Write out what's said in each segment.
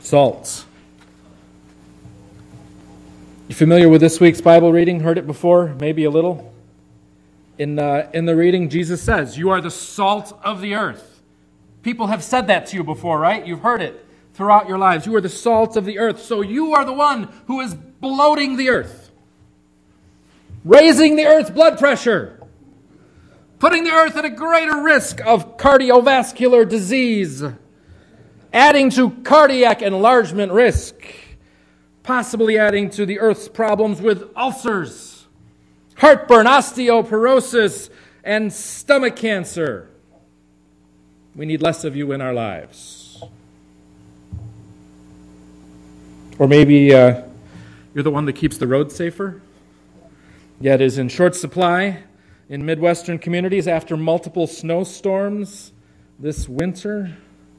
Salt. You familiar with this week's Bible reading? Heard it before? Maybe a little? In the reading, Jesus says, "You are the salt of the earth." People have said that to you before, right? You've heard it throughout your lives. You are the salt of the earth. So you are the one who is bloating the earth, raising the earth's blood pressure, putting the earth at a greater risk of cardiovascular disease, adding to cardiac enlargement risk, possibly adding to the earth's problems with ulcers, heartburn, osteoporosis, and stomach cancer. We need less of you in our lives. Or maybe you're the one that keeps the road safer, yet is in short supply in Midwestern communities after multiple snowstorms this winter.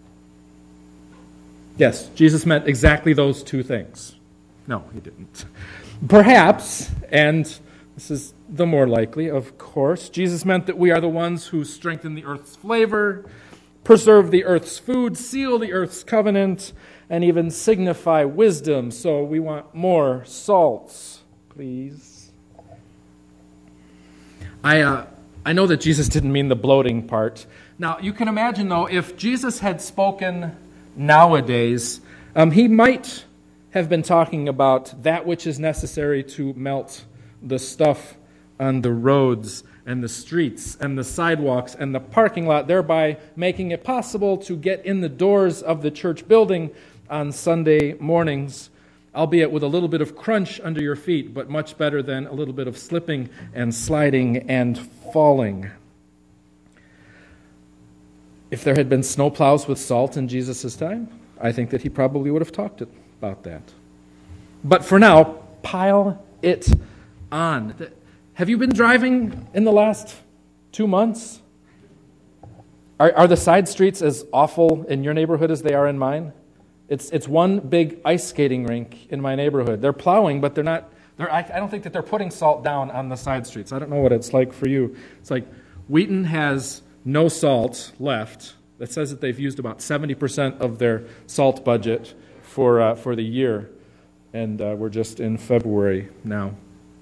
Yes, Jesus meant exactly those two things. No, he didn't. Perhaps, and this is the more likely, of course, Jesus meant that we are the ones who strengthen the earth's flavor, preserve the earth's food, seal the earth's covenant, and even signify wisdom. So we want more salt, please. I know that Jesus didn't mean the bloating part. Now, you can imagine, though, if Jesus had spoken nowadays, he might have been talking about that which is necessary to melt the stuff on the roads and the streets and the sidewalks and the parking lot, thereby making it possible to get in the doors of the church building on Sunday mornings, albeit with a little bit of crunch under your feet, but much better than a little bit of slipping and sliding and falling. If there had been snowplows with salt in Jesus' time, I think that he probably would have talked about that. But for now, pile it on. Have you been driving in the last 2 months? Are the side streets as awful in your neighborhood as they are in mine? It's one big ice skating rink in my neighborhood. They're plowing, but they're not. I don't think that they're putting salt down on the side streets. I don't know what it's like for you. It's like Wheaton has no salt left. It says that they've used about 70% of their salt budget for the year, and we're just in February now.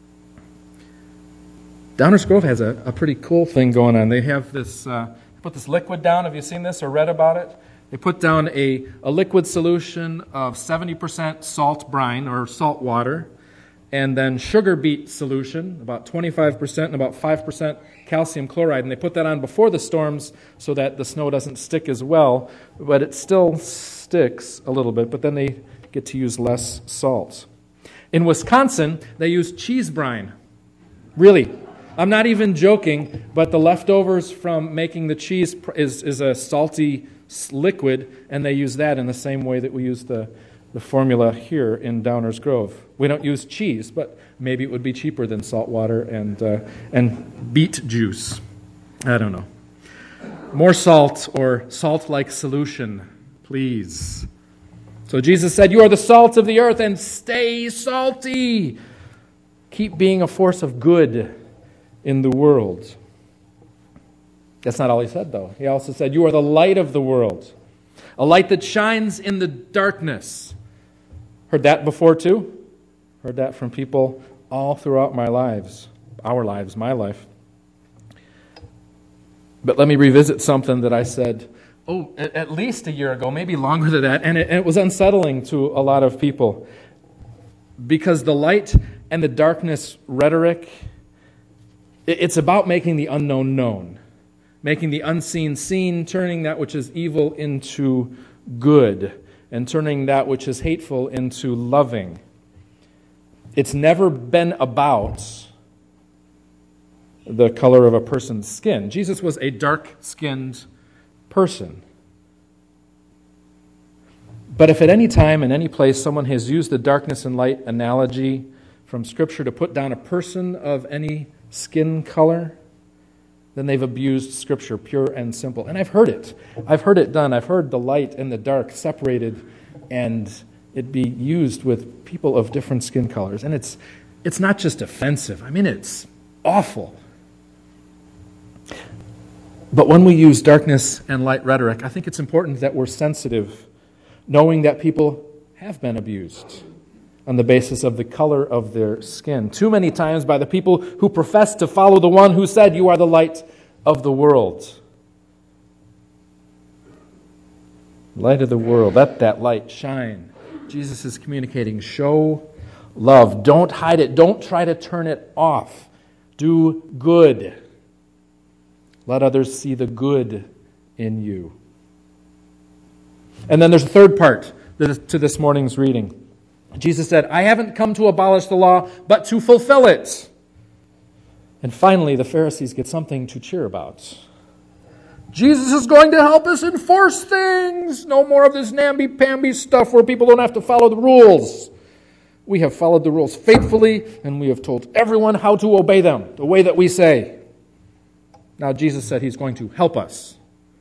Downers Grove has a pretty cool thing going on. They have this put this liquid down. Have you seen this or read about it? They put down a liquid solution of 70% salt brine or salt water, and then sugar beet solution, about 25% and about 5% calcium chloride. And they put that on before the storms so that the snow doesn't stick as well, but it still sticks a little bit, but then they get to use less salt. In Wisconsin, they use cheese brine. Really, I'm not even joking, but the leftovers from making the cheese is a salty liquid, and they use that in the same way that we use the formula here in Downers Grove. We don't use cheese, but maybe it would be cheaper than salt water and beet juice. I don't know. More salt or salt-like solution, please. So Jesus said, "You are the salt of the earth, and stay salty." Keep being a force of good in the world. That's not all he said, though. He also said, "You are the light of the world, a light that shines in the darkness." Heard that before, too? Heard that from people all throughout my lives, my life. But let me revisit something that I said, at least a year ago, maybe longer than that, and it was unsettling to a lot of people. Because the light and the darkness rhetoric, it's about making the unknown known, making the unseen seen, turning that which is evil into good, and turning that which is hateful into loving. It's never been about the color of a person's skin. Jesus was a dark-skinned person. But if at any time, in any place, someone has used the darkness and light analogy from Scripture to put down a person of any skin color, then they've abused Scripture, pure and simple. And I've heard it. I've heard it done. I've heard the light and the dark separated and it be used with people of different skin colors. And it's not just offensive. I mean, it's awful. But when we use darkness and light rhetoric, I think it's important that we're sensitive, knowing that people have been abused on the basis of the color of their skin. Too many times by the people who profess to follow the one who said, "You are the light of the world." Light of the world, let that light shine. Jesus is communicating, show love. Don't hide it. Don't try to turn it off. Do good. Let others see the good in you. And then there's a third part to this morning's reading. Jesus said, "I haven't come to abolish the law, but to fulfill it." And finally, the Pharisees get something to cheer about. Jesus is going to help us enforce things. No more of this namby-pamby stuff where people don't have to follow the rules. We have followed the rules faithfully, and we have told everyone how to obey them, the way that we say. Now, Jesus said he's going to help us.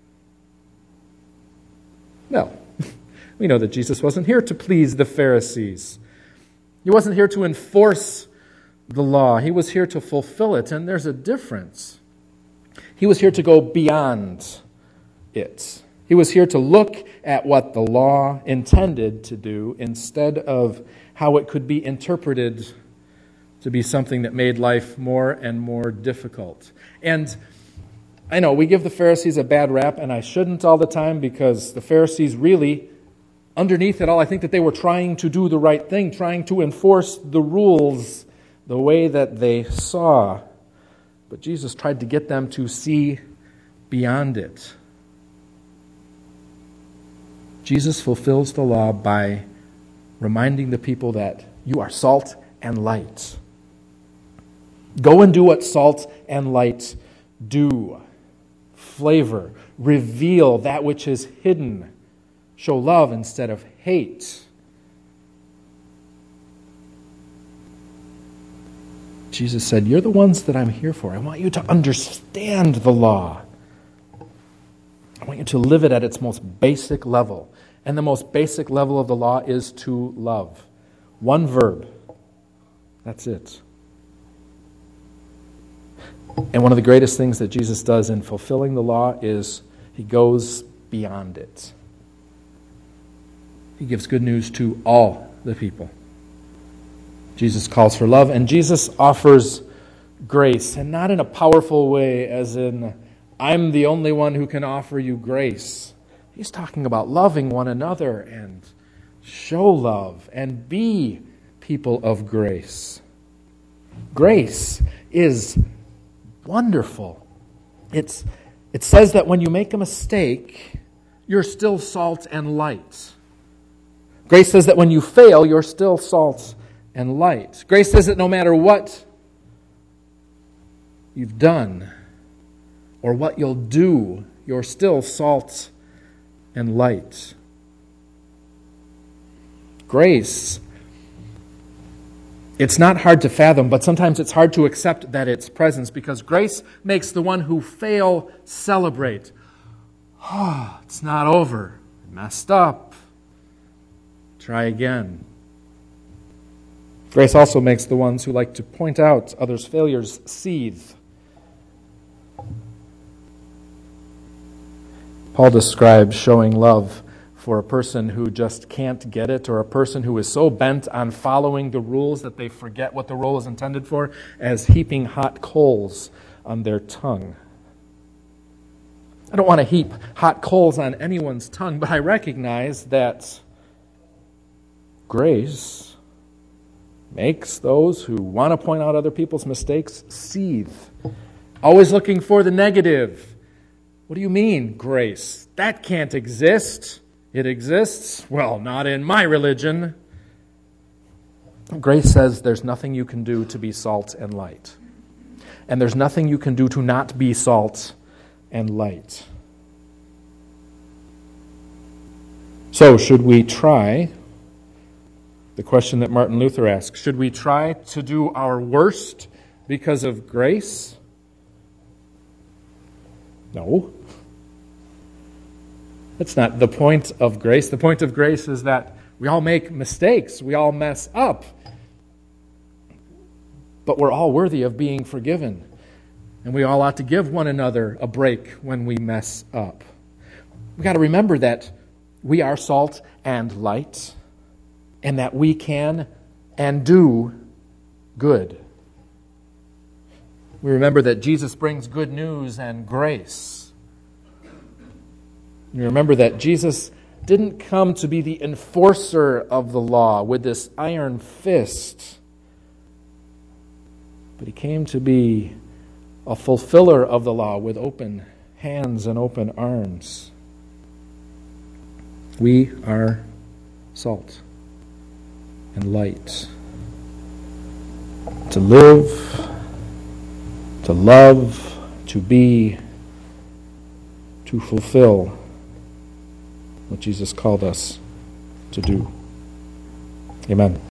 Well, we know that Jesus wasn't here to please the Pharisees. He wasn't here to enforce the law. He was here to fulfill it, and there's a difference. He was here to go beyond it. He was here to look at what the law intended to do instead of how it could be interpreted to be something that made life more and more difficult. And I know we give the Pharisees a bad rap, and I shouldn't all the time, because the Pharisees really, underneath it all, I think that they were trying to do the right thing, trying to enforce the rules the way that they saw. But Jesus tried to get them to see beyond it. Jesus fulfills the law by reminding the people that you are salt and light. Go and do what salt and light do. Flavor, reveal that which is hidden. Show love instead of hate. Jesus said, "You're the ones that I'm here for. I want you to understand the law. I want you to live it at its most basic level." And the most basic level of the law is to love. One verb. That's it. And one of the greatest things that Jesus does in fulfilling the law is he goes beyond it. He gives good news to all the people. Jesus calls for love, and Jesus offers grace, and not in a powerful way, as in, I'm the only one who can offer you grace. He's talking about loving one another and show love and be people of grace. Grace is wonderful. It says that when you make a mistake, you're still salt and light. Grace says that when you fail, you're still salt and light. Grace says that no matter what you've done or what you'll do, you're still salt and light. Grace, it's not hard to fathom, but sometimes it's hard to accept that its presence, because grace makes the one who fail celebrate. Oh, it's not over. I messed up. Try again. Grace also makes the ones who like to point out others' failures seethe. Paul describes showing love for a person who just can't get it, or a person who is so bent on following the rules that they forget what the rule is intended for, as heaping hot coals on their tongue. I don't want to heap hot coals on anyone's tongue, but I recognize that grace makes those who want to point out other people's mistakes seethe, always looking for the negative. What do you mean, grace? That can't exist. It exists? Well, not in my religion. Grace says there's nothing you can do to be salt and light. And there's nothing you can do to not be salt and light. So, should we try? The question that Martin Luther asked, should we try to do our worst because of grace? No. That's not the point of grace. The point of grace is that we all make mistakes. We all mess up. But we're all worthy of being forgiven. And we all ought to give one another a break when we mess up. We've got to remember that we are salt and light. and that we can and do good. We remember that Jesus brings good news and grace. You remember that Jesus didn't come to be the enforcer of the law with this iron fist, but he came to be a fulfiller of the law with open hands and open arms. We are salt and light. To live, to love, to be, to fulfill what Jesus called us to do. Amen.